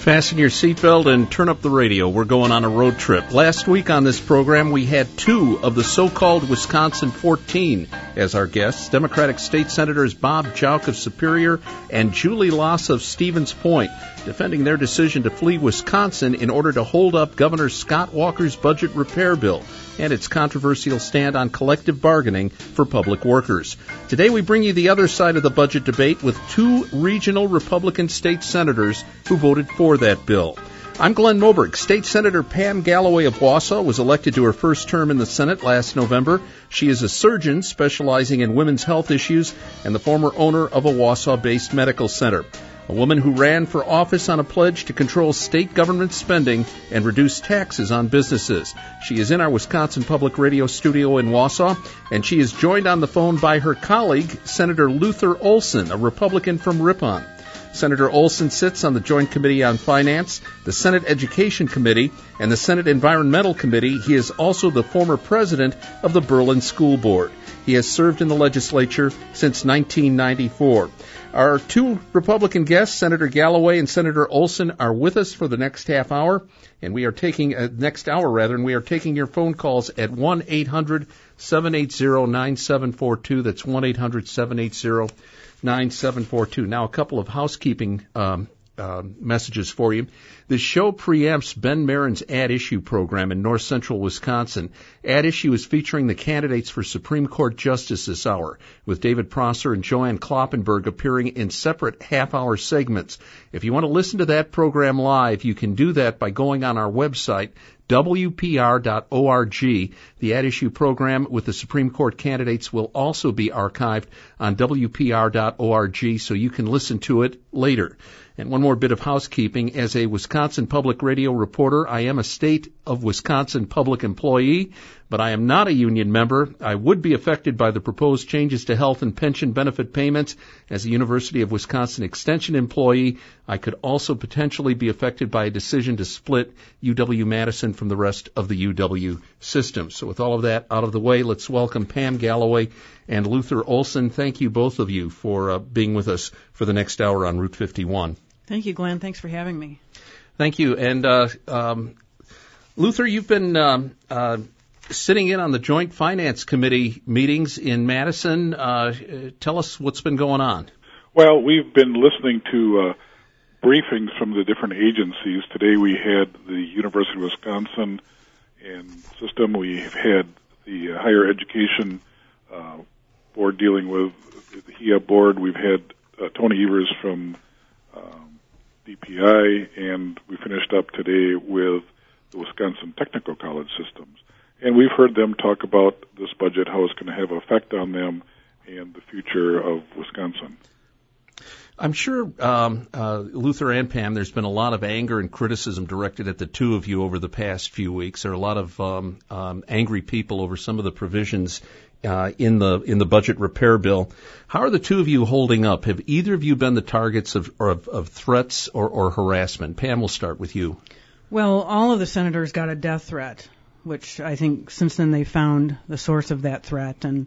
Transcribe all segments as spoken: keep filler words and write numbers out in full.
Fasten your seatbelt and turn up the radio. We're going on a road trip. Last week on this program, we had two of the so-called Wisconsin fourteen as our guests, Democratic State Senators Bob Jauch of Superior and Julie Loss of Stevens Point, defending their decision to flee Wisconsin in order to hold up Governor Scott Walker's budget repair bill and its controversial stand on collective bargaining for public workers. Today we bring you the other side of the budget debate with two regional Republican state senators who voted for that bill. I'm Glenn Moberg. State Senator Pam Galloway of Wausau was elected to her first term in the Senate last November. She is a surgeon specializing in women's health issues and the former owner of a Wausau-based medical center. A woman who ran for office on a pledge to control state government spending and reduce taxes on businesses. She is in our Wisconsin Public Radio studio in Wausau, and she is joined on the phone by her colleague, Senator Luther Olsen, a Republican from Ripon. Senator Olsen sits on the Joint Committee on Finance, the Senate Education Committee, and the Senate Environmental Committee. He is also the former president of the Berlin School Board. He has served in the legislature since nineteen ninety-four. Our two Republican guests, Senator Galloway and Senator Olsen, are with us for the next half hour, and we are taking, uh, next hour rather, and we are taking your phone calls at one eight hundred seven eight zero nine seven four two. That's one eight hundred seven eight zero nine seven four two. Now, a couple of housekeeping um, uh, messages for you. This show preempts Ben Marin's Ad Issue program in north central Wisconsin. Ad Issue is featuring the candidates for Supreme Court Justice this hour, with David Prosser and Joanne Kloppenberg appearing in separate half-hour segments. If you want to listen to that program live, you can do that by going on our website, W P R dot org. The Ad Issue program with the Supreme Court candidates will also be archived on W P R dot org, so you can listen to it later. And one more bit of housekeeping. As a Wisconsin Public Radio reporter, I am a state of Wisconsin public employee, but I am not a union member. I would be affected by the proposed changes to health and pension benefit payments. As a University of Wisconsin Extension employee, I could also potentially be affected by a decision to split U W-Madison from the rest of the U W system. So with all of that out of the way, let's welcome Pam Galloway and Luther Olsen. Thank you, both of you, for uh, being with us for the next hour on Route fifty-one. Thank you, Glenn. Thanks for having me. Thank you. And uh, um, Luther, you've been um, uh, sitting in on the Joint Finance Committee meetings in Madison. Uh, tell us what's been going on. Well, we've been listening to uh, briefings from the different agencies. Today we had the University of Wisconsin and system. We've had the uh, higher education uh, board dealing with the H I A board. We've had uh, Tony Evers from um, D P I, and we finished up today with the Wisconsin Technical College systems. And we've heard them talk about this budget, how it's going to have an effect on them and the future of Wisconsin. I'm sure, um, uh, Luther and Pam, there's been a lot of anger and criticism directed at the two of you over the past few weeks. There are a lot of um, um, angry people over some of the provisions uh, in the in the budget repair bill. How are the two of you holding up? Have either of you been the targets of of, of threats or, or harassment? Pam, we'll start with you. Well, all of the senators got a death threat, which I think since then they found the source of that threat. And,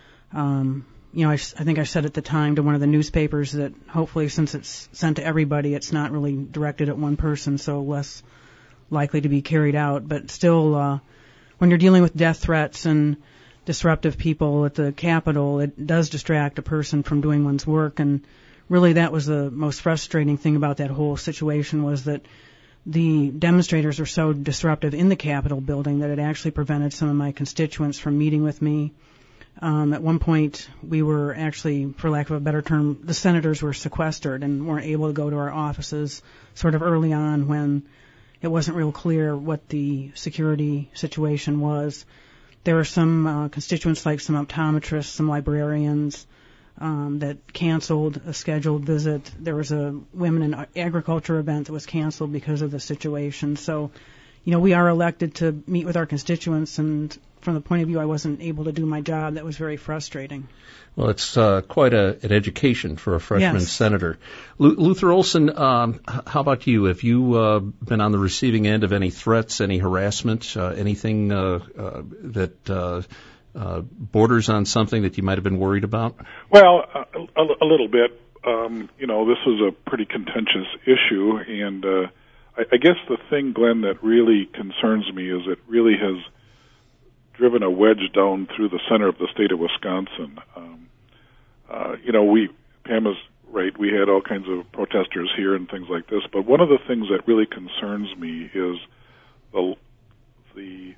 um, you know, I, I think I said at the time to one of the newspapers that hopefully since it's sent to everybody, it's not really directed at one person, so less likely to be carried out. But still, uh, when you're dealing with death threats and disruptive people at the Capitol, it does distract a person from doing one's work. And really that was the most frustrating thing about that whole situation, was that the demonstrators were so disruptive in the Capitol building that it actually prevented some of my constituents from meeting with me. Um, at one point, we were actually, for lack of a better term, the senators were sequestered and weren't able to go to our offices sort of early on when it wasn't real clear what the security situation was. There were some uh, constituents like some optometrists, some librarians, Um, that canceled a scheduled visit. There was a women in agriculture event that was canceled because of the situation. So, you know, we are elected to meet with our constituents, and from the point of view I wasn't able to do my job, that was very frustrating. Well, it's uh, quite a, an education for a freshman yes. senator. L- Luther Olsen, um, how about you? Have you uh, been on the receiving end of any threats, any harassment, uh, anything uh, uh, that uh, uh, borders on something that you might have been worried about? Well, a, a, a little bit. Um, you know, this is a pretty contentious issue, and uh, I, I guess the thing, Glenn, that really concerns me is it really has driven a wedge down through the center of the state of Wisconsin. Um, uh, you know, we, Pam is right, we had all kinds of protesters here and things like this, but one of the things that really concerns me is the, the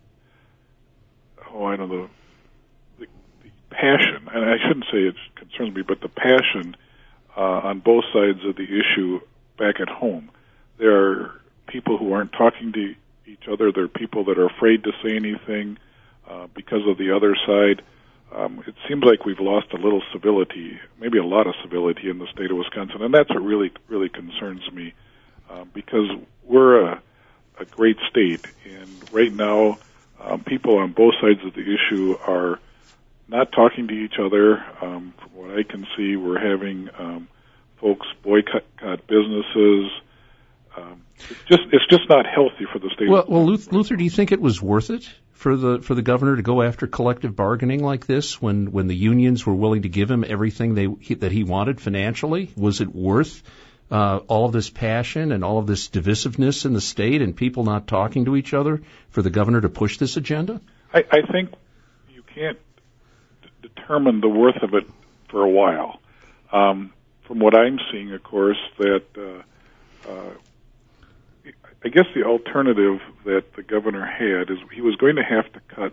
oh, I don't know, the, the passion, and I shouldn't say it concerns me, but the passion uh, on both sides of the issue back at home. There are people who aren't talking to each other. There are people that are afraid to say anything uh, because of the other side. Um, it seems like we've lost a little civility, maybe a lot of civility in the state of Wisconsin, and that's what really, really concerns me uh, because we're a, a great state, and right now um, people on both sides of the issue are not talking to each other. Um, from what I can see, we're having um, folks boycott businesses. Um, it's just it's just not healthy for the state. Well, well, Luther, do you think it was worth it for the for the governor to go after collective bargaining like this when, when the unions were willing to give him everything they he, that he wanted financially? Was it worth uh, all of this passion and all of this divisiveness in the state and people not talking to each other for the governor to push this agenda? I, I think you can't d- determine the worth of it for a while. Um, from what I'm seeing, of course, that uh, uh, I guess the alternative that the governor had is he was going to have to cut,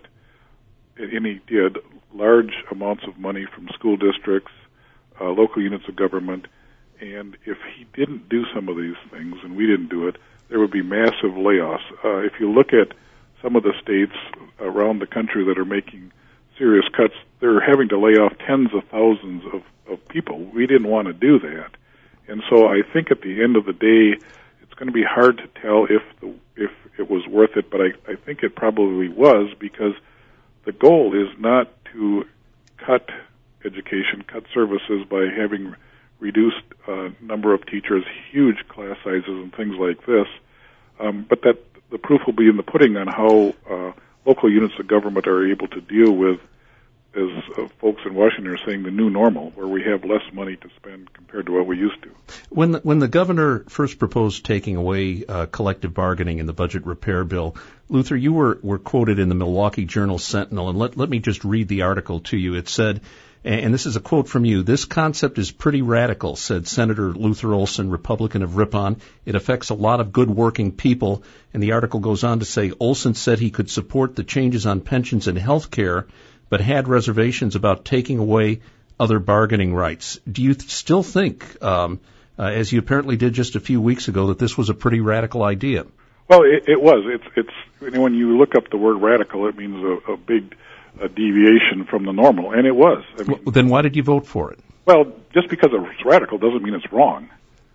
and he did, large amounts of money from school districts, uh, local units of government, and if he didn't do some of these things, and we didn't do it, there would be massive layoffs. Uh, if you look at some of the states around the country that are making serious cuts, they're having to lay off tens of thousands of, of people. We didn't want to do that. And so I think at the end of the day, it's going to be hard to tell if the, if it was worth it, but I, I think it probably was, because the goal is not to cut education, cut services by having reduced uh, number of teachers, huge class sizes, and things like this, um, but that the proof will be in the pudding on how uh, local units of government are able to deal with, as uh, folks in Washington are saying, the new normal, where we have less money to spend compared to what we used to. When the, when the governor first proposed taking away uh, collective bargaining in the budget repair bill, Luther, you were, were quoted in the Milwaukee Journal Sentinel, and let, let me just read the article to you. It said, and this is a quote from you, "This concept is pretty radical," said Senator Luther Olson, Republican of Ripon. "It affects a lot of good working people." And the article goes on to say, Olson said he could support the changes on pensions and health care, but had reservations about taking away other bargaining rights. Do you th- still think, um, uh, as you apparently did just a few weeks ago, that this was a pretty radical idea? Well, it, it was. It's, it's when you look up the word radical, it means a, a big a deviation from the normal, and it was. I mean, well, then why did you vote for it? Well, just because it's radical doesn't mean it's wrong.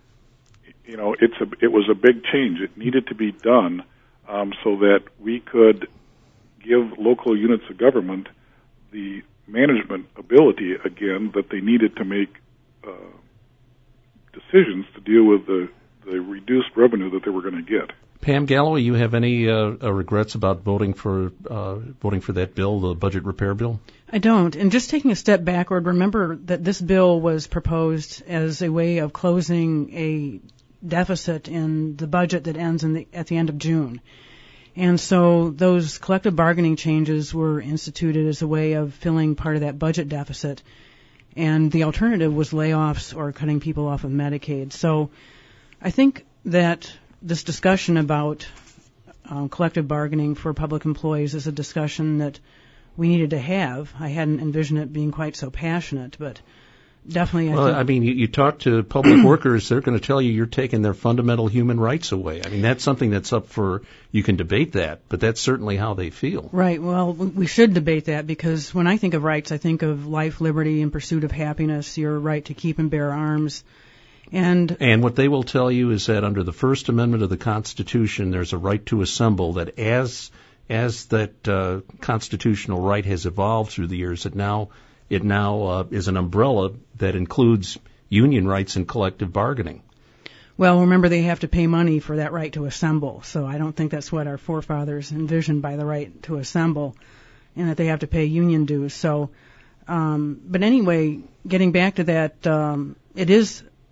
You know, it's a, it was a big change. It needed to be done um, so that we could give local units of government the management ability again that they needed to make uh, decisions to deal with the, the reduced revenue that they were going to get. Pam Galloway, you have any uh, uh, regrets about voting for uh, voting for that bill, the budget repair bill? I don't. And just taking a step backward, remember that this bill was proposed as a way of closing a deficit in the budget that ends in the, at the end of June. And so those collective bargaining changes were instituted as a way of filling part of that budget deficit. And the alternative was layoffs or cutting people off of Medicaid. So I think that this discussion about um, collective bargaining for public employees is a discussion that we needed to have. I hadn't envisioned it being quite so passionate, but definitely I well, think... I mean, you, you talk to public workers, they're going to tell you you're taking their fundamental human rights away. I mean, that's something that's up for, you can debate that, but that's certainly how they feel. Right. Well, we should debate that, because when I think of rights, I think of life, liberty, and pursuit of happiness, your right to keep and bear arms. And and what they will tell you is that under the First Amendment of the Constitution, there's a right to assemble, that as as that uh, constitutional right has evolved through the years, it now it now uh, is an umbrella that includes union rights and collective bargaining. Well, remember, they have to pay money for that right to assemble, so I don't think that's what our forefathers envisioned by the right to assemble, and that they have to pay union dues. So, um, but anyway, getting back to that, um, it is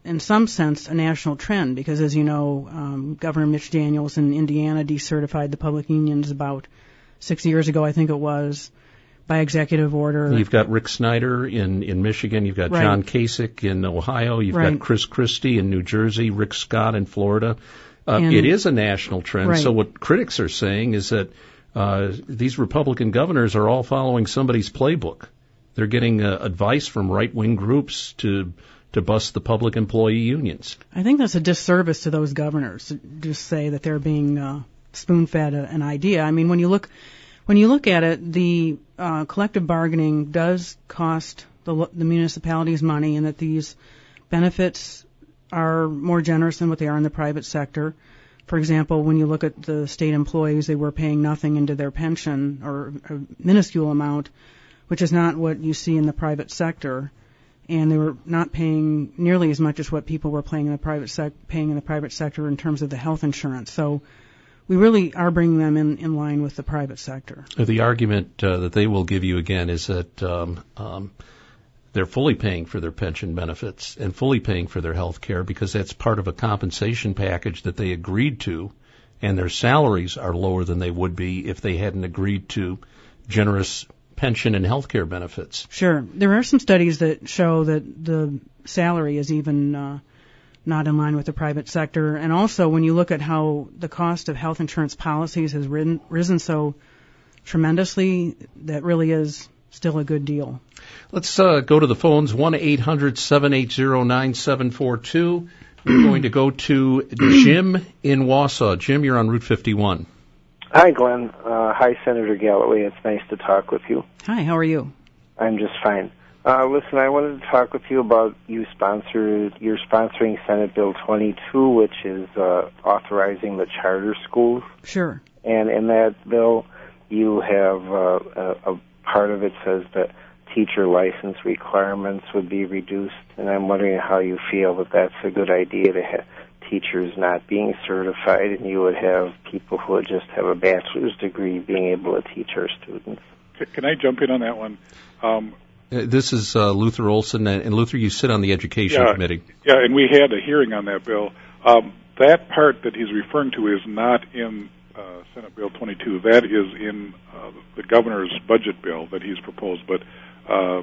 in some sense, a national trend because, as you know, um, Governor Mitch Daniels in Indiana decertified the public unions about six years ago, I think it was, by executive order. You've got Rick Snyder in, in Michigan. You've got right. John Kasich in Ohio. You've right. got Chris Christie in New Jersey, Rick Scott in Florida. Uh, it is a national trend. Right. So what critics are saying is that uh, these Republican governors are all following somebody's playbook. They're getting uh, advice from right-wing groups to to bust the public employee unions. I think that's a disservice to those governors to just say that they're being uh, spoon-fed a, an idea. I mean, when you look when you look at it, the uh, collective bargaining does cost the, the municipalities money, and that these benefits are more generous than what they are in the private sector. For example, when you look at the state employees, they were paying nothing into their pension or a minuscule amount, which is not what you see in the private sector. And they were not paying nearly as much as what people were paying in the private sec- paying in the private sector in terms of the health insurance. So we really are bringing them in, in line with the private sector. The argument uh, that they will give you again is that um, um, they're fully paying for their pension benefits and fully paying for their health care because that's part of a compensation package that they agreed to, and their salaries are lower than they would be if they hadn't agreed to generous pension and health care benefits. Sure. There are some studies that show that the salary is even uh, not in line with the private sector. And also, when you look at how the cost of health insurance policies has risen, risen so tremendously, that really is still a good deal. Let's uh, go to the phones, one eight hundred seven eight zero nine seven four two. We're going to go to Jim in Wausau. Jim, you're on Route fifty-one. Hi, Glenn. Uh, hi, Senator Galloway. It's nice to talk with you. Hi, how are you? I'm just fine. Uh, listen, I wanted to talk with you about you sponsored, you're sponsoring Senate Bill twenty-two, which is uh, authorizing the charter schools. Sure. And in that bill, you have uh, a, a part of it says that teacher license requirements would be reduced, and I'm wondering how you feel that that's a good idea to have teachers not being certified, and you would have people who would just have a bachelor's degree being able to teach our students. Can I jump in on that one? Um, this is uh, Luther Olson, and Luther, you sit on the Education yeah, Committee. Yeah, and we had a hearing on that bill. Um, that part that he's referring to is not in uh, Senate Bill twenty-two. That is in uh, the governor's budget bill that he's proposed, but uh,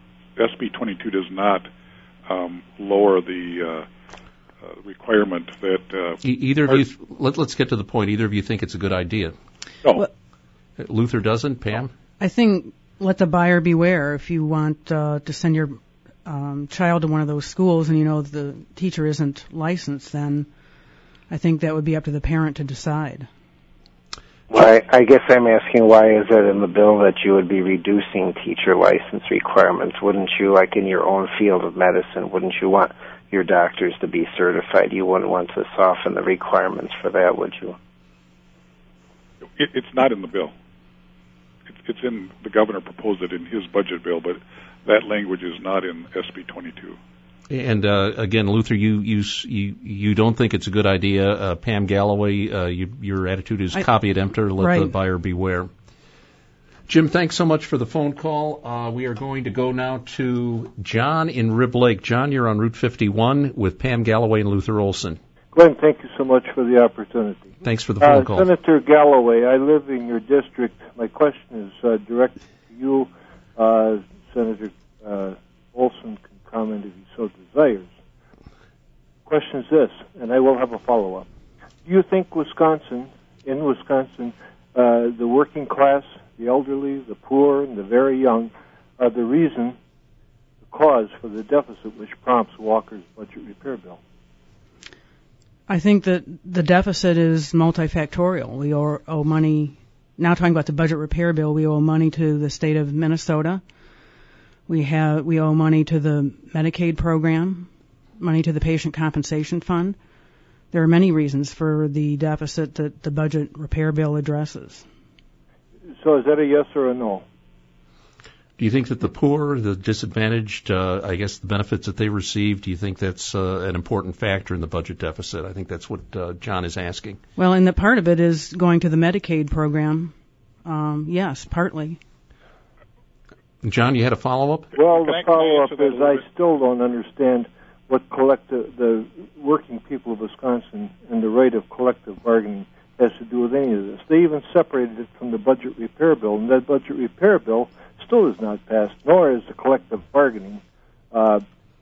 S B twenty-two does not um, lower the uh, Uh, requirement that uh, e- either of you. Let, let's get to the point. Either of you think it's a good idea? No. Well, Luther doesn't. Pam? I think let the buyer beware. If you want uh, to send your um, child to one of those schools and you know the teacher isn't licensed, then I think that would be up to the parent to decide. Well, I, I guess I'm asking why is it in the bill that you would be reducing teacher license requirements? Wouldn't you, like in your own field of medicine, wouldn't you want your doctors to be certified? You wouldn't want to soften the requirements for that, would you? It, it's not in the bill. It, it's in, the governor proposed it in his budget bill, but that language is not in S B twenty-two. And uh, again, Luther, you, you you you don't think it's a good idea. Uh, Pam Galloway, uh, you, your attitude is I, copy it emptor, let right. the buyer beware. Jim, thanks so much for the phone call. Uh, we are going to go now to John in Rib Lake. John, you're on Route fifty-one with Pam Galloway and Luther Olson. Glenn, thank you so much for the opportunity. Thanks for the phone uh, call. Senator Galloway, I live in your district. My question is uh, directed to you. Uh, Senator uh, Olson can comment if he so desires. Question is this, and I will have a follow-up. Do you think Wisconsin, in Wisconsin, uh, the working class, the elderly, the poor, and the very young are the reason, the cause for the deficit which prompts Walker's budget repair bill? I think that the deficit is multifactorial. We owe, owe money, now talking about the budget repair bill, we owe money to the state of Minnesota. We have we owe money to the Medicaid program, money to the patient compensation fund. There are many reasons for the deficit that the budget repair bill addresses. So is that a yes or a no? Do you think that the poor, the disadvantaged, uh, I guess the benefits that they receive, do you think that's uh, an important factor in the budget deficit? I think that's what uh, John is asking. Well, and the part of it is going to the Medicaid program. Um, yes, partly. John, you had a follow-up? Well, Can the I- can I follow-up answer that a is little I bit? still don't understand what collective, the working people of Wisconsin and the right of collective bargaining has to do with any of this. They even separated it from the budget repair bill, and that budget repair bill still is not passed, nor is the collective bargaining. Uh,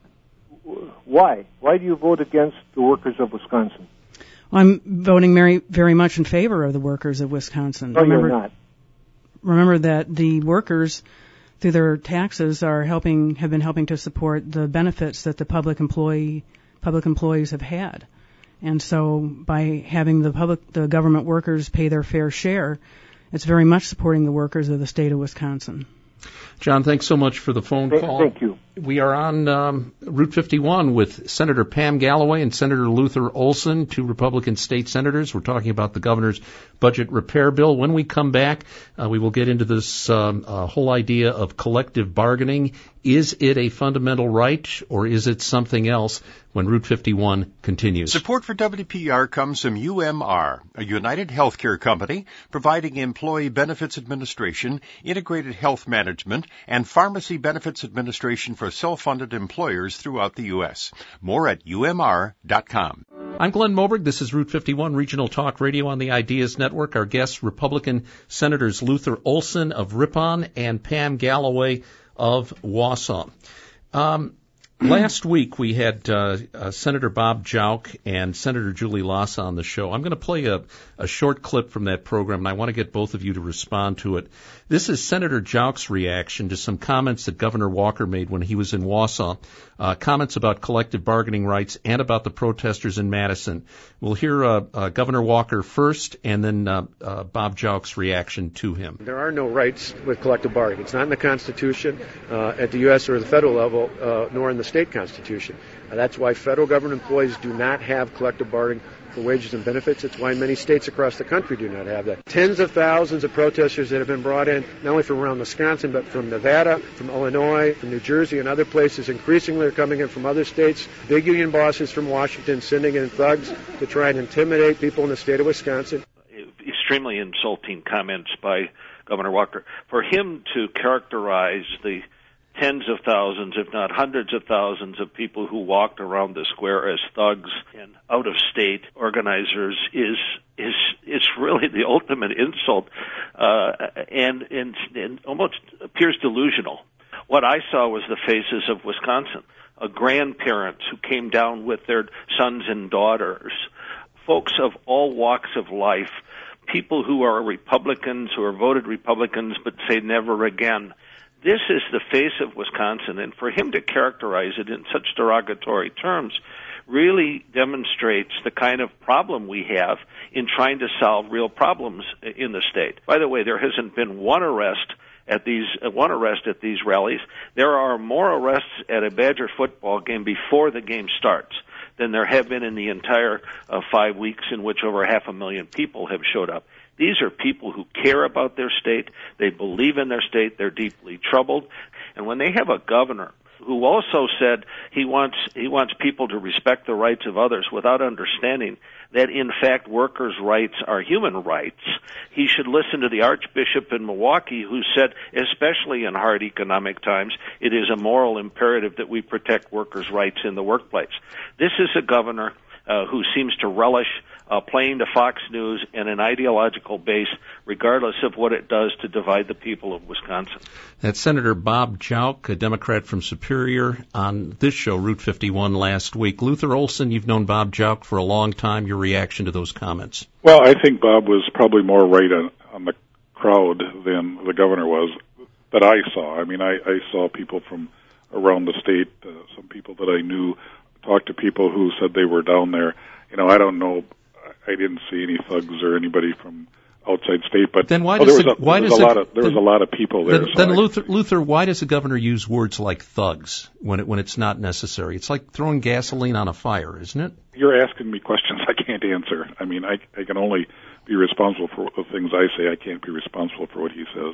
why? Why do you vote against the workers of Wisconsin? Well, I'm voting very, very much in favor of the workers of Wisconsin. No, remember, you're not. Remember that the workers, through their taxes, are helping, have been helping to support the benefits that the public employee, public employees have had. And so by having the public, the government workers pay their fair share, it's very much supporting the workers of the state of Wisconsin. John, thanks so much for the phone Thank, call. Thank you. We are on um, Route fifty-one with Senator Pam Galloway and Senator Luther Olson, two Republican state senators. We're talking about the governor's budget repair bill. When we come back, uh, we will get into this um, uh, whole idea of collective bargaining. Is it a fundamental right, or is it something else? When Route fifty-one continues. Support for W P R comes from U M R, a United Healthcare company providing employee benefits administration, integrated health management, and pharmacy benefits administration for self-funded employers throughout the U S. More at U M R dot com. I'm Glenn Moberg. This is Route fifty-one Regional Talk Radio on the Ideas Network. Our guests, Republican Senators Luther Olson of Ripon and Pam Galloway of Wausau. Um, Last week we had uh, uh, Senator Bob Jauch and Senator Julie Lassa on the show. I'm going to play a, a short clip from that program, and I want to get both of you to respond to it. This is Senator Jauch's reaction to some comments that Governor Walker made when he was in Wausau, uh, comments about collective bargaining rights and about the protesters in Madison. We'll hear uh, uh, Governor Walker first, and then uh, uh, Bob Jauch's reaction to him. There are no rights with collective bargaining. It's not in the Constitution uh, at the U S or the federal level, uh, nor in the state constitution. Uh, that's why federal government employees do not have collective bargaining for wages and benefits. It's why many states across the country do not have that. Tens of thousands of protesters that have been brought in, not only from around Wisconsin, but from Nevada, from Illinois, from New Jersey, and other places. Increasingly are coming in from other states. Big union bosses from Washington sending in thugs to try and intimidate people in the state of Wisconsin. Extremely insulting comments by Governor Walker. For him to characterize the tens of thousands, if not hundreds of thousands of people who walked around the square as thugs and out-of-state organizers is is is really the ultimate insult, uh, and, and and almost appears delusional. What I saw was the faces of Wisconsin, uh, grandparents who came down with their sons and daughters, folks of all walks of life, people who are Republicans, who are voted Republicans but say never again. This is the face of Wisconsin, and for him to characterize it in such derogatory terms really demonstrates the kind of problem we have in trying to solve real problems in the state. By the way, there hasn't been one arrest at these uh, one arrest at these rallies. There are more arrests at a Badger football game before the game starts than there have been in the entire uh, five weeks in which over half a million people have showed up. These are people who care about their state. They believe in their state. They're deeply troubled. And when they have a governor who also said he wants he wants people to respect the rights of others without understanding that, in fact, workers' rights are human rights, he should listen to the Archbishop in Milwaukee who said, especially in hard economic times, it is a moral imperative that we protect workers' rights in the workplace. This is a governor uh, who seems to relish Uh, playing to Fox News in an ideological base, regardless of what it does to divide the people of Wisconsin. That's Senator Bob Jauch, a Democrat from Superior, on this show, Route fifty-one, last week. Luther Olson, you've known Bob Jauch for a long time. Your reaction to those comments? Well, I think Bob was probably more right on, on the crowd than the governor was that I saw. I mean, I, I saw people from around the state, uh, some people that I knew, talked to people who said they were down there. You know, I don't know. I didn't see any thugs or anybody from outside state, but then why oh, does there was the, a, why there does was a the, lot of there the, was a lot of people there. Then, so then I, Luther, Luther, why does the governor use words like thugs when it when it's not necessary? It's like throwing gasoline on a fire, isn't it? You're asking me questions I can't answer. I mean, I I can only be responsible for the things I say. I can't be responsible for what he says.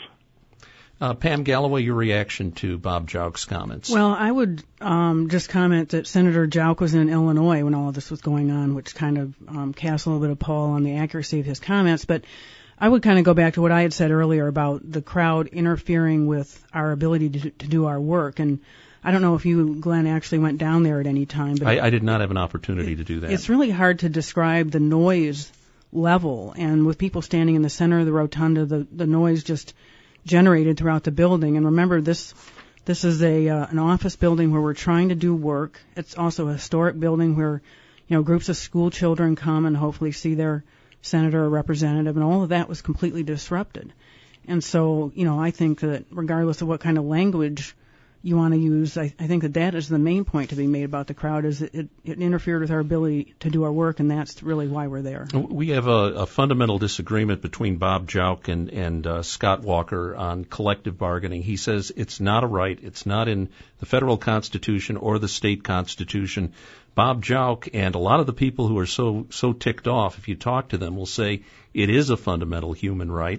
Uh, Pam Galloway, your reaction to Bob Jauch's comments? Well, I would um, just comment that Senator Jauch was in Illinois when all of this was going on, which kind of um, casts a little bit of pall on the accuracy of his comments. But I would kind of go back to what I had said earlier about the crowd interfering with our ability to, to do our work. And I don't know if you, Glenn, actually went down there at any time. But I, I did not have an opportunity to do that. It's really hard to describe the noise level, and with people standing in the center of the rotunda, the, the noise just generated throughout the building. And remember, this this is a uh, an office building where we're trying to do work. It's also a historic building where, you know, groups of school children come and hopefully see their senator or representative, and all of that was completely disrupted. And so, you know, I think that regardless of what kind of language you want to use, I, I think that that is the main point to be made about the crowd, is that it, it interfered with our ability to do our work, and that's really why we're there. We have a, a fundamental disagreement between Bob Jauch and, and uh, Scott Walker on collective bargaining. He says it's not a right. It's not in the federal constitution or the state constitution. Bob Jauch and a lot of the people who are so so ticked off, if you talk to them, will say it is a fundamental human right.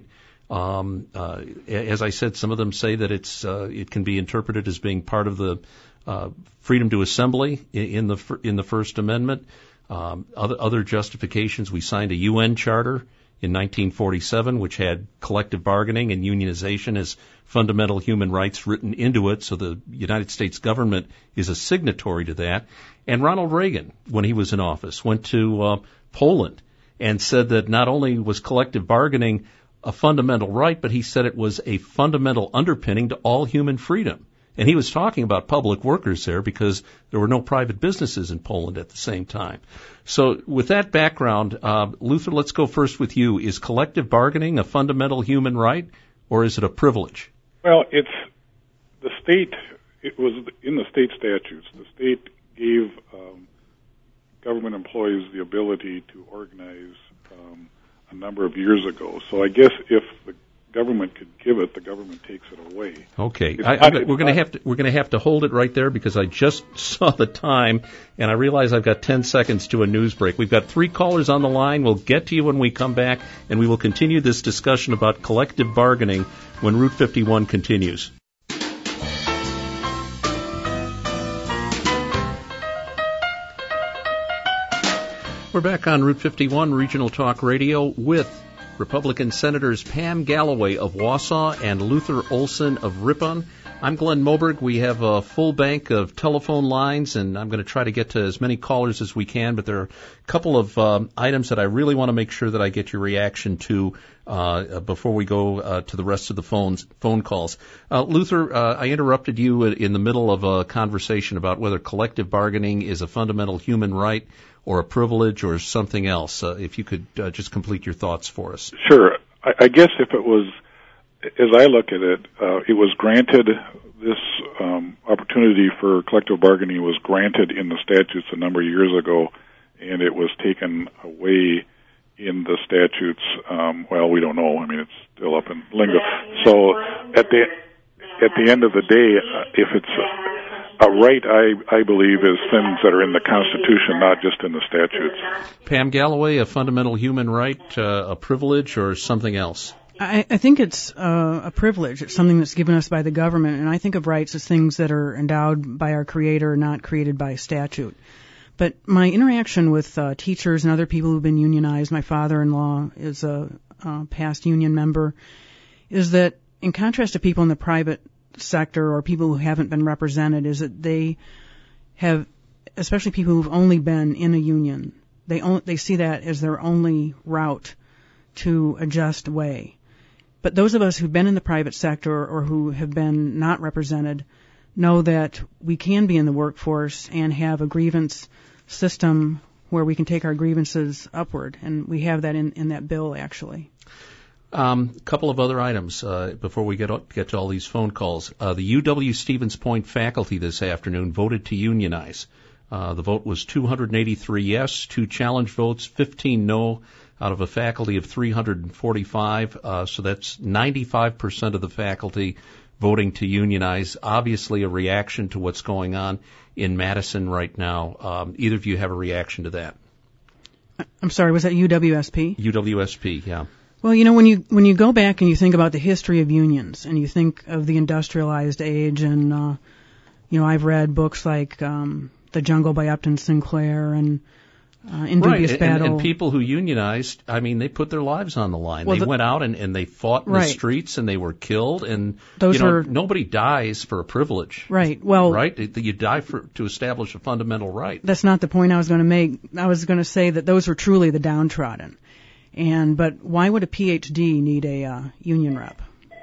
Um, uh, as I said, some of them say that it's uh, it can be interpreted as being part of the uh, freedom to assembly in the in the First Amendment. Um, other other justifications: we signed a U N charter in nineteen forty-seven, which had collective bargaining and unionization as fundamental human rights written into it. So the United States government is a signatory to that. And Ronald Reagan, when he was in office, went to uh, Poland and said that not only was collective bargaining a fundamental right, but he said it was a fundamental underpinning to all human freedom. And he was talking about public workers there because there were no private businesses in Poland at the same time. So with that background, uh, Luther, let's go first with you. Is collective bargaining a fundamental human right, or is it a privilege? Well, it's the state, it was in the state statutes. The state gave um, government employees the ability to organize um, a number of years ago. So I guess if the government could give it, the government takes it away. Okay, I, I, we're going to have to we're going to have to hold it right there because I just saw the time and I realize I've got ten seconds to a news break. We've got three callers on the line. We'll get to you when we come back, and we will continue this discussion about collective bargaining when Route fifty-one continues. We're back on Route fifty-one Regional Talk Radio with Republican Senators Pam Galloway of Wausau and Luther Olson of Ripon. I'm Glenn Moberg. We have a full bank of telephone lines, and I'm going to try to get to as many callers as we can, but there are a couple of um, items that I really want to make sure that I get your reaction to uh, before we go uh, to the rest of the phones, phone calls. Uh, Luther, uh, I interrupted you in the middle of a conversation about whether collective bargaining is a fundamental human right or a privilege or something else. Uh, if you could uh, just complete your thoughts for us. Sure. I, I guess if it was, as I look at it, uh, it was granted, this um, opportunity for collective bargaining was granted in the statutes a number of years ago, and it was taken away in the statutes. Um, well, we don't know. I mean, it's still up in lingo. So at the at the end of the day, uh, if it's a right, I, I believe, is things that are in the Constitution, not just in the statutes. Pam Galloway, a fundamental human right, uh, a privilege, or something else? I, I think it's uh, a privilege. It's something that's given us by the government, and I think of rights as things that are endowed by our Creator, not created by statute. But my interaction with uh, teachers and other people who've been unionized, my father-in-law is a uh, past union member, is that in contrast to people in the private sector or people who haven't been represented, is that they have, especially people who've only been in a union, they only, they see that as their only route to a just way. But those of us who've been in the private sector or who have been not represented know that we can be in the workforce and have a grievance system where we can take our grievances upward, and we have that in, in that bill, actually. A um, couple of other items uh, before we get get to all these phone calls. Uh, the U W Stevens Point faculty this afternoon voted to unionize. Uh, the vote was two hundred eighty-three yes, two challenge votes, fifteen no, out of a faculty of three hundred forty-five. Uh, so that's ninety-five percent of the faculty voting to unionize. Obviously a reaction to what's going on in Madison right now. Um, either of you have a reaction to that? I'm sorry, was that U W S P? U W S P, yeah. Well, you know, when you when you go back and you think about the history of unions, and you think of the industrialized age, and uh, you know, I've read books like um, The Jungle by Upton Sinclair, and uh, in dubious right. battle. And, and people who unionized, I mean, they put their lives on the line. Well, they the, went out and, and they fought in right. the streets and they were killed. And Those you know, are, nobody dies for a privilege. Right. Well, right. You die for to establish a fundamental right. That's not the point I was going to make. I was going to say that those were truly the downtrodden. And but why would a P H D need a uh, union rep?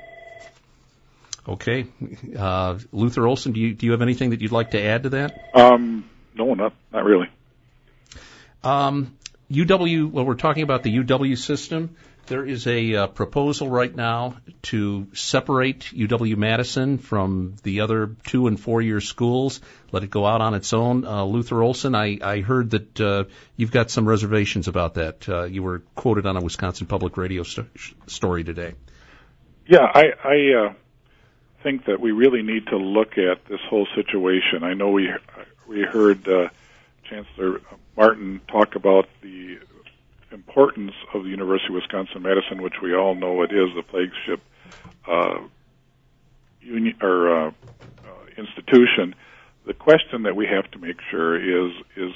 Okay, uh, Luther Olson, do you do you have anything that you'd like to add to that? Um, no, not not really. Um, U W. Well, we're talking about the U W system. There is a uh, proposal right now to separate U W-Madison from the other two and four-year schools, let it go out on its own. Uh, Luther Olson, I, I heard that uh, you've got some reservations about that. Uh, you were quoted on a Wisconsin Public Radio st- story today. Yeah, I, I uh, think that we really need to look at this whole situation. I know we we heard uh, Chancellor Martin talk about the importance of the University of Wisconsin-Madison, which we all know it is the flagship uh, union or uh, uh, institution. The question that we have to make sure is is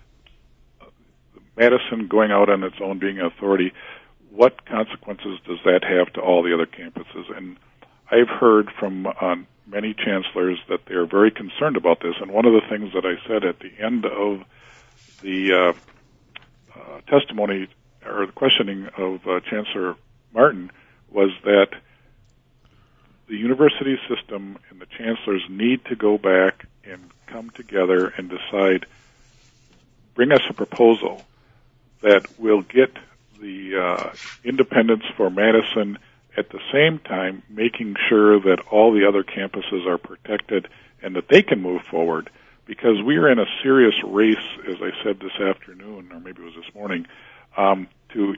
Madison going out on its own, being an authority. What consequences does that have to all the other campuses? And I've heard from uh, many chancellors that they are very concerned about this. And one of the things that I said at the end of the uh, uh, testimony or the questioning of uh, Chancellor Martin was that the university system and the chancellors need to go back and come together and decide, bring us a proposal that will get the uh, independence for Madison at the same time making sure that all the other campuses are protected and that they can move forward. Because we are in a serious race, as I said this afternoon, or maybe it was this morning, um, to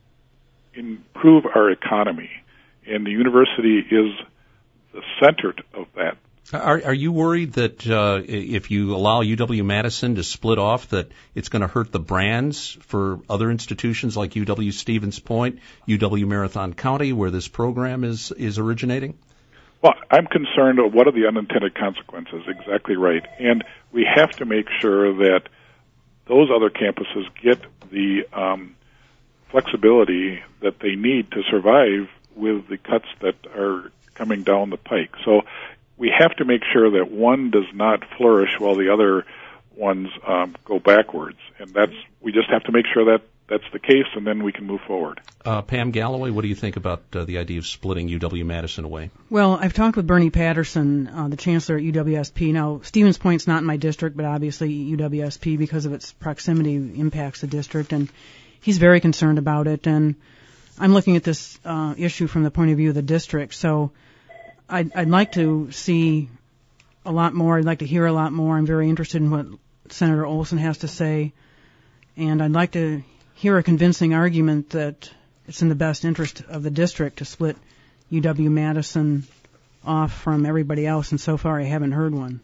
improve our economy. And the university is the center of that. Are, are you worried that uh, if you allow U W-Madison to split off, that it's going to hurt the brands for other institutions like U W-Stevens Point, U W-Marathon County, where this program is, is originating? Well, I'm concerned of what are the unintended consequences. Exactly right. And we have to make sure that those other campuses get the um, flexibility that they need to survive with the cuts that are coming down the pike. So we have to make sure that one does not flourish while the other ones um, go backwards. And that's we just have to make sure that that's the case, and then we can move forward. Uh, Pam Galloway, what do you think about uh, the idea of splitting U W-Madison away? Well, I've talked with Bernie Patterson, uh, the chancellor at U W S P. Now, Stevens Point's not in my district, but obviously U W S P, because of its proximity, impacts the district, and he's very concerned about it. And I'm looking at this uh, issue from the point of view of the district, so I'd, I'd like to see a lot more. I'd like to hear a lot more. I'm very interested in what Senator Olson has to say, and I'd like to hear a convincing argument that it's in the best interest of the district to split U W-Madison off from everybody else, and so far I haven't heard one.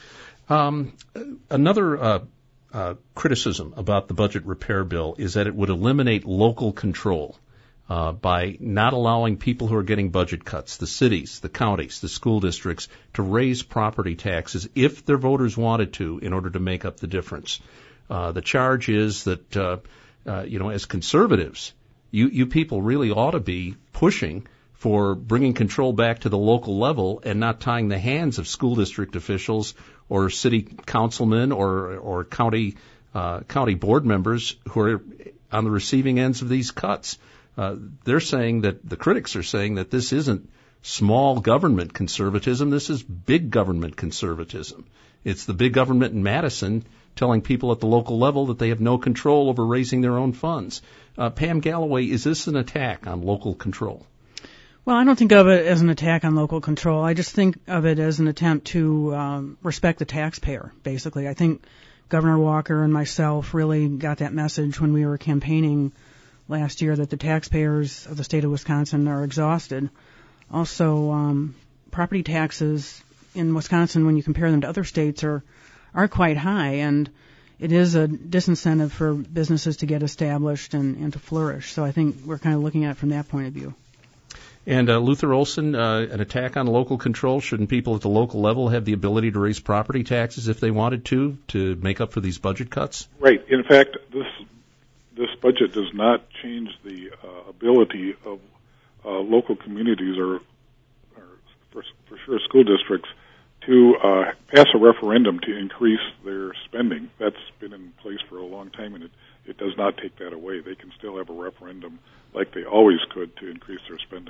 Um, another uh, uh, criticism about the budget repair bill is that it would eliminate local control uh, by not allowing people who are getting budget cuts, the cities, the counties, the school districts, to raise property taxes if their voters wanted to in order to make up the difference. Uh, the charge is that uh, Uh, you know, as conservatives, you, you people really ought to be pushing for bringing control back to the local level and not tying the hands of school district officials or city councilmen or or county uh, county board members who are on the receiving ends of these cuts. Uh, they're saying that the critics are saying that this isn't small government conservatism. This is big government conservatism. It's the big government in Madison telling people at the local level that they have no control over raising their own funds. Uh, Pam Galloway, is this an attack on local control? Well, I don't think of it as an attack on local control. I just think of it as an attempt to um, respect the taxpayer, basically. I think Governor Walker and myself really got that message when we were campaigning last year, that the taxpayers of the state of Wisconsin are exhausted. Also, um, property taxes in Wisconsin, when you compare them to other states, are are quite high, and it is a disincentive for businesses to get established and, and to flourish. So I think we're kind of looking at it from that point of view. And uh, Luther Olson, uh, an attack on local control. Shouldn't people at the local level have the ability to raise property taxes if they wanted to, to make up for these budget cuts? Right. In fact, this this budget does not change the uh, ability of uh, local communities or, or for, for sure school districts to uh, pass a referendum to increase their spending. That's been in place for a long time, and it, it does not take that away. They can still have a referendum like they always could to increase their spending.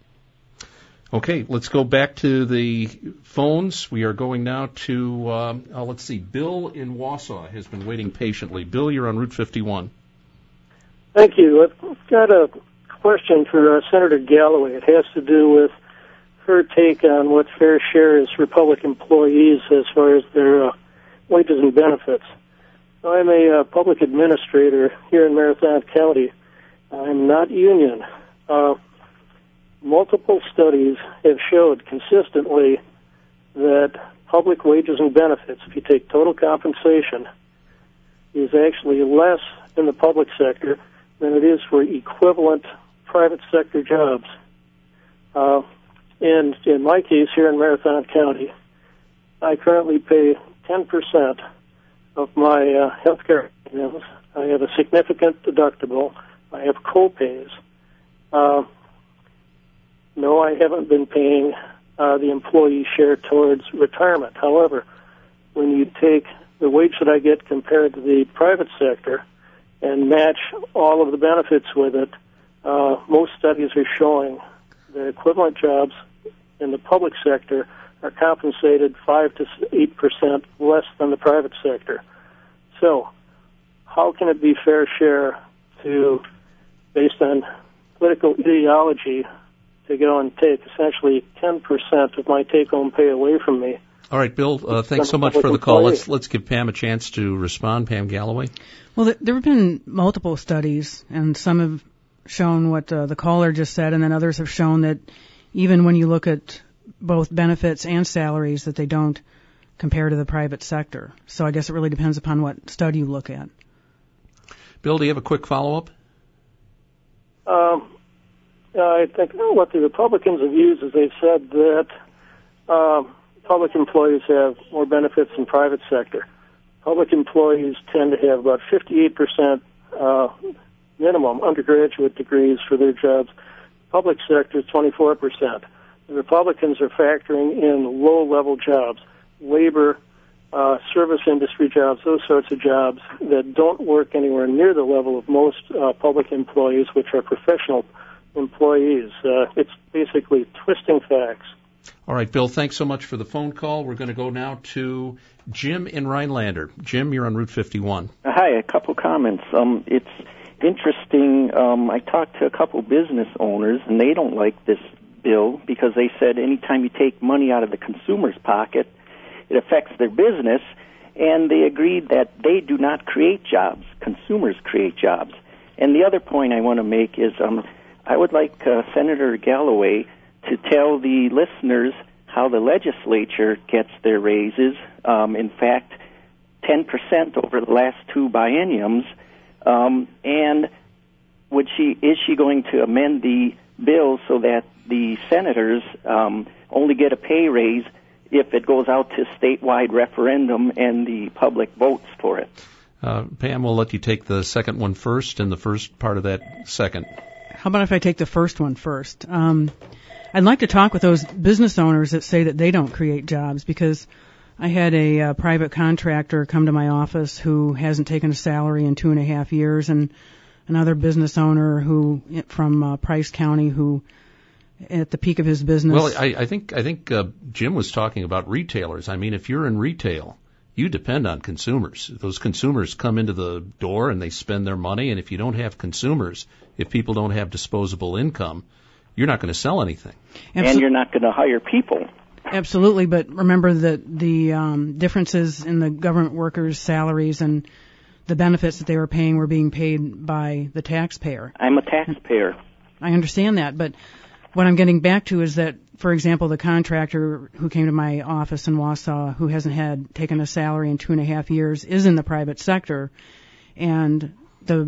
Okay, let's go back to the phones. We are going now to, um, uh, let's see, Bill in Wausau has been waiting patiently. Bill, you're on Route fifty-one. Thank you. I've got a question for uh, Senator Galloway. It has to do with her take on what fair share is for public employees as far as their uh, wages and benefits. I'm a uh, public administrator here in Marathon County. I'm not union. Uh, multiple studies have showed consistently that public wages and benefits, if you take total compensation, is actually less in the public sector than it is for equivalent private sector jobs. Uh, and in my case here in Marathon County, I currently pay ten percent of my uh, health care premiums. I have a significant deductible. I have co-pays. Uh, no, I haven't been paying uh, the employee share towards retirement. However, when you take the wage that I get compared to the private sector and match all of the benefits with it, uh, most studies are showing that equivalent jobs in the public sector are compensated five to eight percent less than the private sector. So, how can it be fair share to, based on political ideology, to go and take essentially ten percent of my take-home pay away from me? All right, Bill, uh, thanks so much for the call. Let's let's give Pam a chance to respond. Pam Galloway. Well, there have been multiple studies, and some have shown what uh, the caller just said, and then others have shown that even when you look at both benefits and salaries, that they don't compare to the private sector. So I guess it really depends upon what study you look at. Bill, do you have a quick follow-up? Um, I think what the Republicans have used is they've said that uh, public employees have more benefits than private sector. Public employees tend to have about fifty-eight percent uh, minimum undergraduate degrees for their jobs. Public sector is twenty-four percent. The Republicans are factoring in low-level jobs, labor, uh, service industry jobs, those sorts of jobs that don't work anywhere near the level of most uh, public employees, which are professional employees. Uh, it's basically twisting facts. All right, Bill, thanks so much for the phone call. We're going to go now to Jim in Rhinelander. Jim, you're on Route fifty-one. Hi, a couple comments. Um, it's interesting. Um, I talked to a couple business owners, and they don't like this bill because they said anytime you take money out of the consumer's pocket, it affects their business, and they agreed that they do not create jobs. Consumers create jobs. And the other point I want to make is um, I would like uh, Senator Galloway to tell the listeners how the legislature gets their raises. Um, in fact, ten percent over the last two bienniums. Um, and would she is she going to amend the bill so that the senators um, only get a pay raise if it goes out to statewide referendum and the public votes for it? Uh, Pam, we'll let you take the second one first and the first part of that second. How about if I take the first one first? Um, I'd like to talk with those business owners that say that they don't create jobs, because I had a uh, private contractor come to my office who hasn't taken a salary in two and a half years, and another business owner who from uh, Price County who, at the peak of his business. Well, I, I think I think uh, Jim was talking about retailers. I mean, if you're in retail, you depend on consumers. Those consumers come into the door and they spend their money, and if you don't have consumers, if people don't have disposable income, you're not going to sell anything. Absol- and you're not going to hire people. Absolutely, but remember that the um, differences in the government workers' salaries and the benefits that they were paying were being paid by the taxpayer. I'm a taxpayer. I understand that, but what I'm getting back to is that, for example, the contractor who came to my office in Wausau, who hasn't had taken a salary in two and a half years, is in the private sector, and the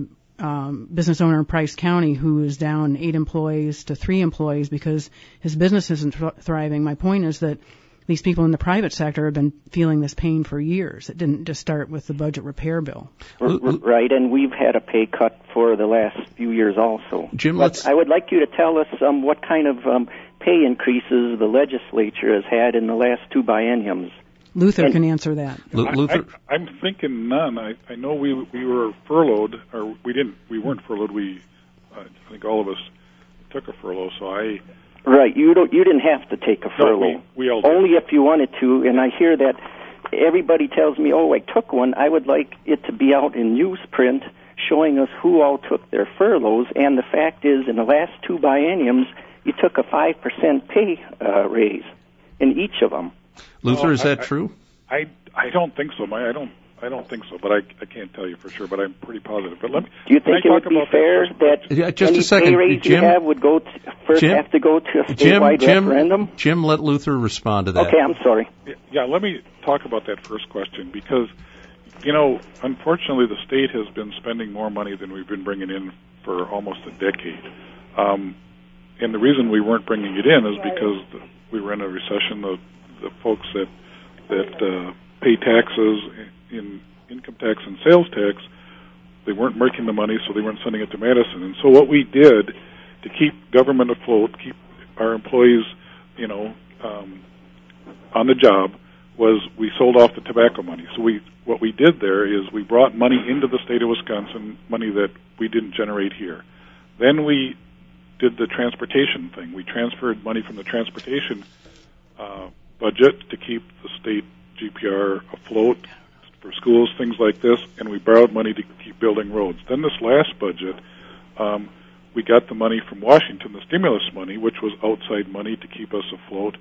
um, business owner in Price County who is down eight employees to three employees because his business isn't th- thriving. My point is that these people in the private sector have been feeling this pain for years. It didn't just start with the budget repair bill. Right, and we've had a pay cut for the last few years also. Jim, but let's... I would like you to tell us um, what kind of um, pay increases the legislature has had in the last two bienniums. Luther and, can answer that. L- Luther, I, I, I'm thinking none. I, I know we we were furloughed, or we didn't. We weren't furloughed. We, uh, I think all of us took a furlough. So I. Right, you don't. You didn't have to take a furlough. No, we, we all did. Only if you wanted to. And I hear that everybody tells me, "Oh, I took one." I would like it to be out in newsprint showing us who all took their furloughs. And the fact is, in the last two bienniums, you took a five percent pay uh, raise in each of them. Luther, well, is that I, true? I I don't think so. My I don't I don't think so. But I I can't tell you for sure. But I'm pretty positive. But let me. Do you think it would be fair that, that yeah, just any a second, pay raise Jim, you have would go to, first Jim, have to go to a Jim, statewide Jim, referendum? Jim, let Luther respond to that. Okay, I'm sorry. Yeah, let me talk about that first question because, you know, unfortunately, the state has been spending more money than we've been bringing in for almost a decade. Um, and the reason we weren't bringing it in is because the, we were in a recession. The the folks that that uh, pay taxes in income tax and sales tax, they weren't making the money, so they weren't sending it to Madison. And so what we did to keep government afloat, keep our employees, you know, um, on the job, was we sold off the tobacco money. So we what we did there is we brought money into the state of Wisconsin, money that we didn't generate here. Then we did the transportation thing. We transferred money from the transportation uh, budget to keep the state G P R afloat for schools, things like this, and we borrowed money to keep building roads. Then this last budget, um, we got the money from Washington, the stimulus money, which was outside money to keep us afloat,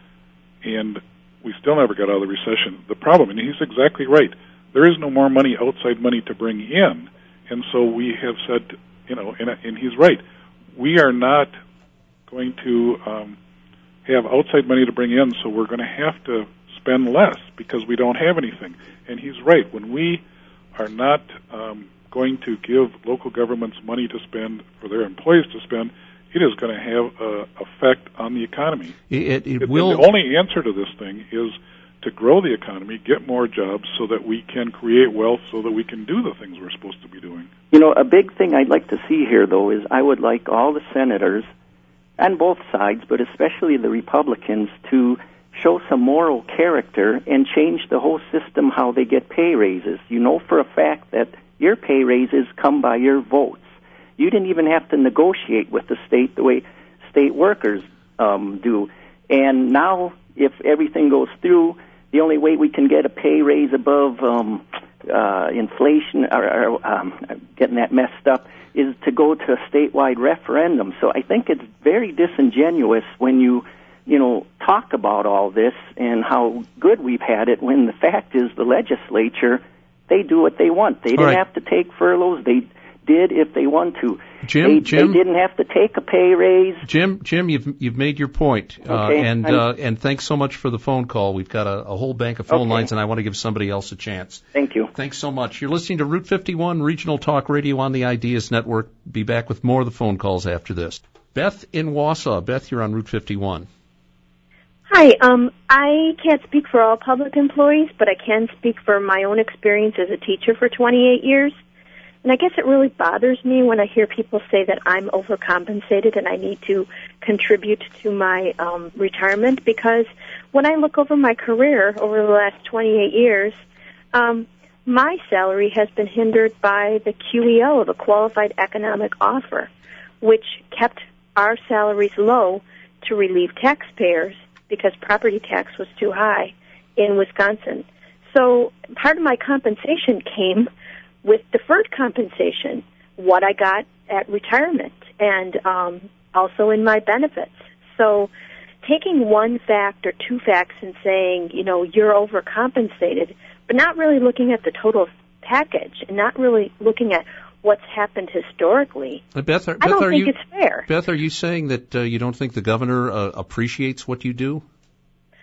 and we still never got out of the recession. The problem, and he's exactly right, there is no more money, outside money to bring in, and so we have said, you know, and, and he's right, we are not going to um, have outside money to bring in, so we're going to have to spend less because we don't have anything. And he's right. When we are not um, going to give local governments money to spend for their employees to spend, it is going to have an effect on the economy. It, it, it will. The only answer to this thing is to grow the economy, get more jobs so that we can create wealth so that we can do the things we're supposed to be doing. You know, a big thing I'd like to see here, though, is I would like all the senators on both sides, but especially the Republicans, to show some moral character and change the whole system how they get pay raises. You know for a fact that your pay raises come by your votes. You didn't even have to negotiate with the state the way state workers um, do. And now, if everything goes through, the only way we can get a pay raise above um, uh, inflation, or, or um, getting that messed up, is to go to a statewide referendum. So I think it's very disingenuous when you you know, talk about all this and how good we've had it when the fact is the legislature, they do what they want. They didn't right. have to take furloughs. They did if they want to. Jim, they, Jim, they didn't have to take a pay raise. Jim, Jim, you've you've made your point, okay, uh, and uh, and thanks so much for the phone call. We've got a, a whole bank of phone okay. lines, and I want to give somebody else a chance. Thank you. Thanks so much. You're listening to Route fifty-one Regional Talk Radio on the Ideas Network. Be back with more of the phone calls after this. Beth in Wausau. Beth, you're on Route fifty-one. Hi, um, I can't speak for all public employees, but I can speak for my own experience as a teacher for twenty-eight years. And I guess it really bothers me when I hear people say that I'm overcompensated and I need to contribute to my um, retirement, because when I look over my career over the last twenty-eight years, um, my salary has been hindered by the Q E O, the Qualified Economic Offer, which kept our salaries low to relieve taxpayers because property tax was too high in Wisconsin. So part of my compensation came with deferred compensation, what I got at retirement, and um, also in my benefits. So taking one fact or two facts and saying, you know, you're overcompensated, but not really looking at the total package and not really looking at what's happened historically, uh, Beth, are, Beth, I don't are think you, it's fair. Beth, are you saying that uh, you don't think the governor uh, appreciates what you do?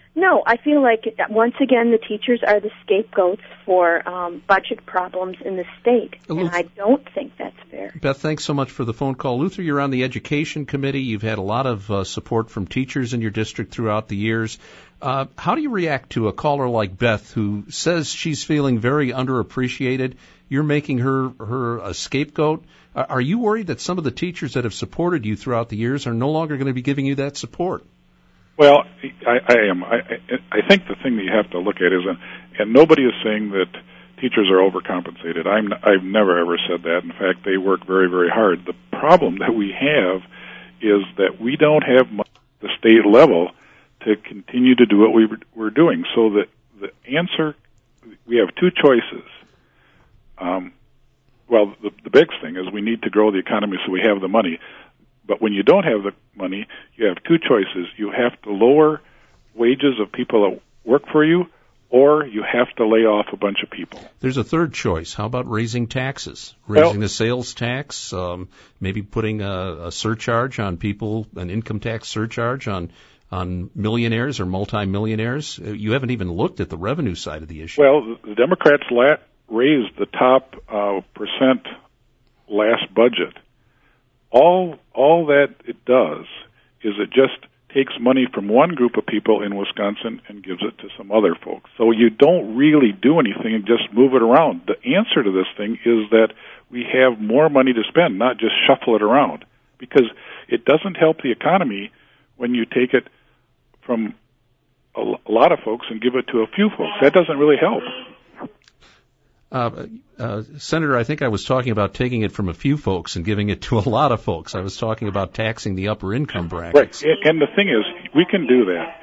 No, I feel like, once again, the teachers are the scapegoats for um, budget problems in the state, and I don't think that's fair. Beth, thanks so much for the phone call. Luther, you're on the Education Committee. You've had a lot of uh, support from teachers in your district throughout the years. Uh, how do you react to a caller like Beth who says she's feeling very underappreciated? You're making her, her a scapegoat. Are you worried that some of the teachers that have supported you throughout the years are no longer going to be giving you that support? Well, I, I am. I, I think the thing that you have to look at is, and, and nobody is saying that teachers are overcompensated. I'm, I've never ever said that. In fact, they work very, very hard. The problem that we have is that we don't have much at the state level to continue to do what we we're doing. So the the answer, we have two choices. Um, well, the, the big thing is we need to grow the economy so we have the money. But when you don't have the money, you have two choices. You have to lower wages of people that work for you, or you have to lay off a bunch of people. There's a third choice. How about raising taxes? Raising well, the sales tax, um, maybe putting a, a surcharge on people, an income tax surcharge on on millionaires or multimillionaires. You haven't even looked at the revenue side of the issue. Well, the Democrats la- raised the top uh, percent last budget. All all that it does is it just takes money from one group of people in Wisconsin and gives it to some other folks. So you don't really do anything and just move it around. The answer to this thing is that we have more money to spend, not just shuffle it around, because it doesn't help the economy when you take it from a lot of folks and give it to a few folks. That doesn't really help. Uh, uh, Senator, I think I was talking about taking it from a few folks and giving it to a lot of folks. I was talking about taxing the upper income brackets. Right, and the thing is, we can do that.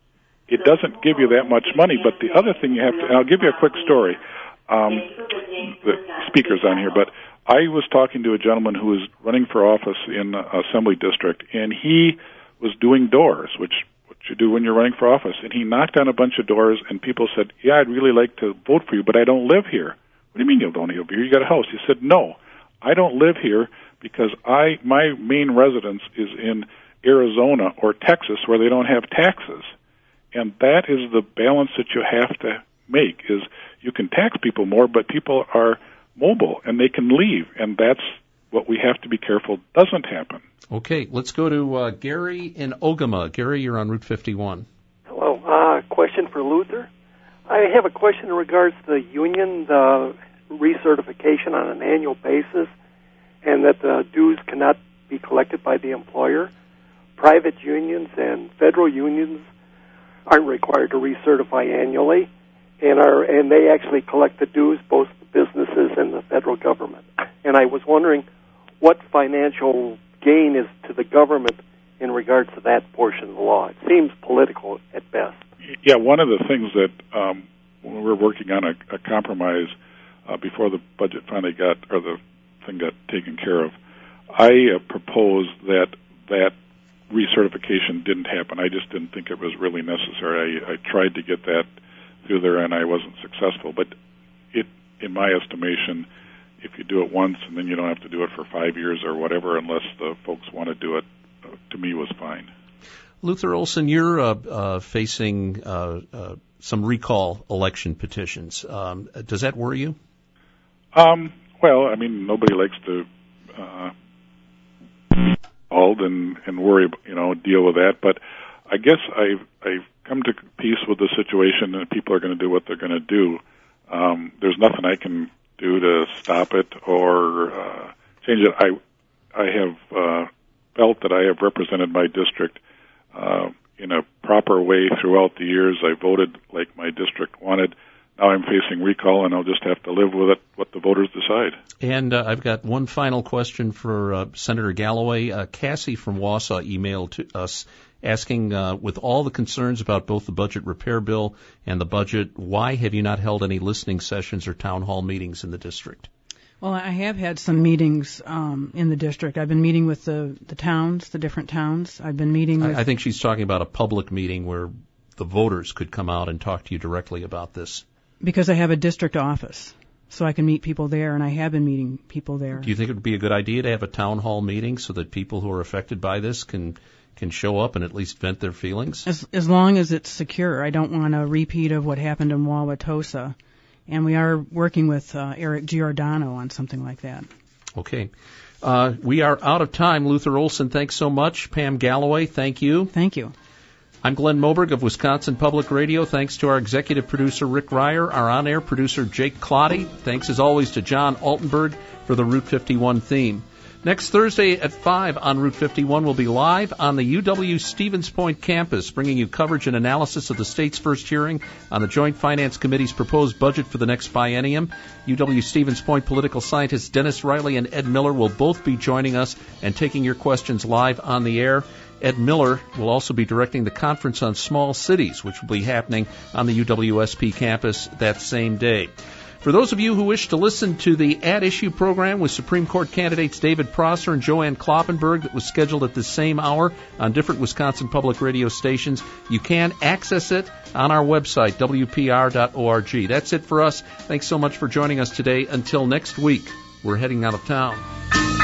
It doesn't give you that much money, but the other thing you have to, and I'll give you a quick story. Um, the speaker's on here, but I was talking to a gentleman who was running for office in an assembly district, and he was doing doors, which what you do when you're running for office. And he knocked on a bunch of doors, and people said, yeah, I'd really like to vote for you, but I don't live here. What do you mean you don't live here? You got a house. He said, no, I don't live here because I my main residence is in Arizona or Texas where they don't have taxes. And that is the balance that you have to make, is you can tax people more, but people are mobile, and they can leave, and that's what we have to be careful doesn't happen. Okay, let's go to uh, Gary in Ogama. Gary, you're on Route fifty-one. Hello. Uh, question for Luther. I have a question in regards to the union the recertification on an annual basis, and that the dues cannot be collected by the employer. Private unions and federal unions aren't required to recertify annually, and are and they actually collect the dues, both the businesses and the federal government. And I was wondering what financial gain is to the government in regards to that portion of the law. It seems political at best. Yeah, one of the things that um, when we were working on a, a compromise uh, before the budget finally got, or the thing got taken care of, I uh, proposed that that recertification didn't happen. I just didn't think it was really necessary. I, I tried to get that through there, and I wasn't successful. But it, in my estimation, if you do it once and then you don't have to do it for five years or whatever, unless the folks want to do it, uh, to me was fine. Luther Olson, you're uh, uh, facing uh, uh, some recall election petitions. Um, does that worry you? Um, well, I mean, nobody likes to uh, be called and, and worry, you know, deal with that. But I guess I've, I've come to peace with the situation, and people are going to do what they're going to do. Um, there's nothing I can do to stop it or uh, change it. I I have uh, felt that I have represented my district uh, in a proper way throughout the years. I voted like my district wanted. Now I'm facing recall, and I'll just have to live with it, what the voters decide. And uh, I've got one final question for uh, Senator Galloway. Uh, Cassie from Wausau emailed to us asking, uh, with all the concerns about both the budget repair bill and the budget, why have you not held any listening sessions or town hall meetings in the district? Well, I have had some meetings um, in the district. I've been meeting with the, the towns, the different towns. I've been meeting with... I, I think she's talking about a public meeting where the voters could come out and talk to you directly about this. Because I have a district office, so I can meet people there, and I have been meeting people there. Do you think it would be a good idea to have a town hall meeting so that people who are affected by this can can show up and at least vent their feelings? As, as long as it's secure. I don't want a repeat of what happened in Wauwatosa. And we are working with uh, Eric Giordano on something like that. Okay. Uh, we are out of time. Luther Olson, thanks so much. Pam Galloway, thank you. Thank you. I'm Glenn Moberg of Wisconsin Public Radio. Thanks to our executive producer, Rick Ryer, our on-air producer, Jake Clotty. Thanks, as always, to John Altenberg for the Route fifty-one theme. Next Thursday at five on Route fifty-one, we'll be live on the U W Stevens Point campus, bringing you coverage and analysis of the state's first hearing on the Joint Finance Committee's proposed budget for the next biennium. U W Stevens Point political scientists Dennis Riley and Ed Miller will both be joining us and taking your questions live on the air. Ed Miller will also be directing the Conference on Small Cities, which will be happening on the U W S P campus that same day. For those of you who wish to listen to the At Issue program with Supreme Court candidates David Prosser and Joanne Kloppenberg that was scheduled at the same hour on different Wisconsin public radio stations, you can access it on our website, W P R dot org. That's it for us. Thanks so much for joining us today. Until next week, we're heading out of town.